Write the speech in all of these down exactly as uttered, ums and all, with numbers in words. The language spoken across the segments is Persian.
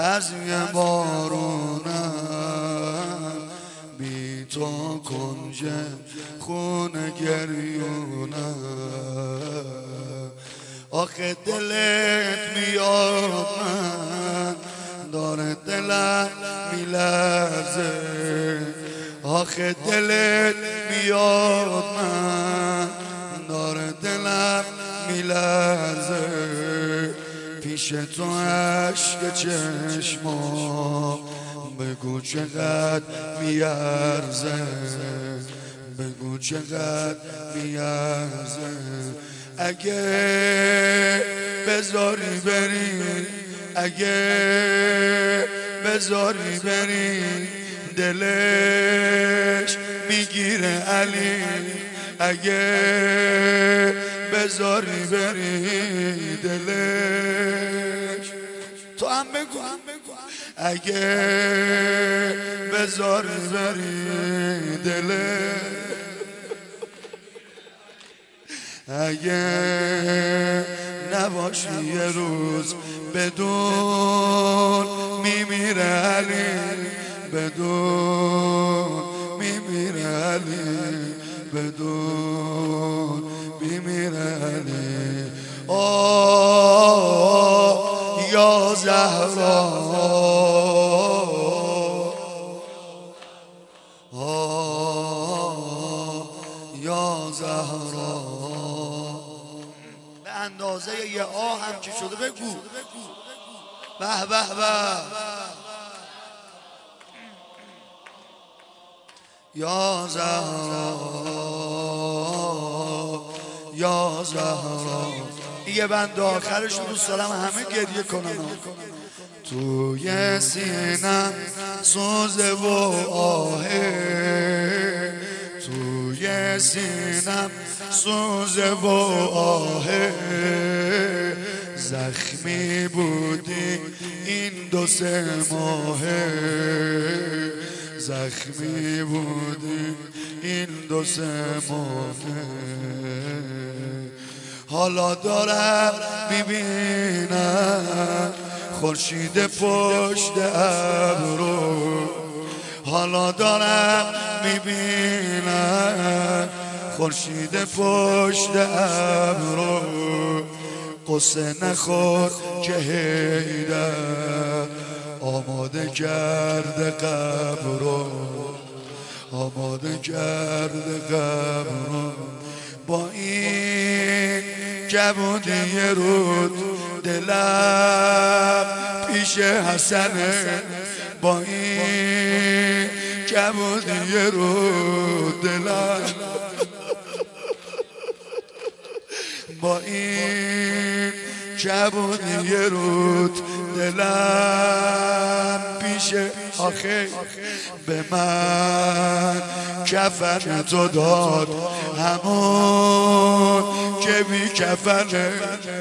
از یه بارونم بی تو کنج خونه گریونم. آخه دلت میاد من داره دلم میلرزه، آخه دلت میاد من داره دلم میلرزه، پیش تو عشق چشما بگو چقدر میارزه، بگو چقدر میارزه. اگه بذاری بری، اگه بذاری بری دلش میگیره علی، اگه بذاری بری دلش. تو هم بگو اگه بذاری بری دلش، اگه نباشی یه روز بدون میمیره علی، بدون میمیره علی، بدون میمیره علی. آه یا زهرا، آه یا زهرا. به اندازه یه آه هم که شده بگو به به به. یا زهرا، یا زهرا. یه بند آخرش رو دوست دارم همه گریه کنن. توی سینم سوزه و آهه، توی سینم سوزه و آهه، زخمی بودی این دو سه ماهه، زخمی بودی این دو سه ماهه. حالا دارم میبینم خورشید پشت ابرو، حالا دارم میبینم خورشید پشت ابرو. قصه نخور که حیدر آماده کرده قبرو، آماده کرده قبرو. با این جوونی رود دلم پیش حسنه، با این جوونی رود دلم، با این جوونی رود دلم پیش. آخه به من کفن تو داد همون که بی کفنه،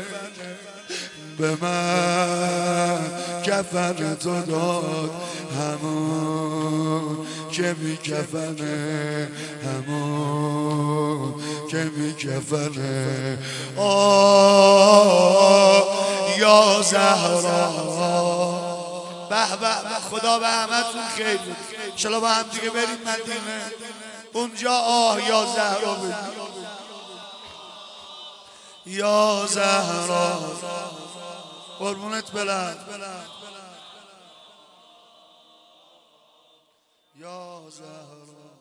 به من کفن تو داد همون که بی کفنه، همون که بی کفنه. آه یا زهرا. به به خدا به همتون خیر بود. انشالله با هم دیگه بریم مدینه، اونجا آه یا زهرا بود. یا زهرا قربونت بلند. یا زهرا.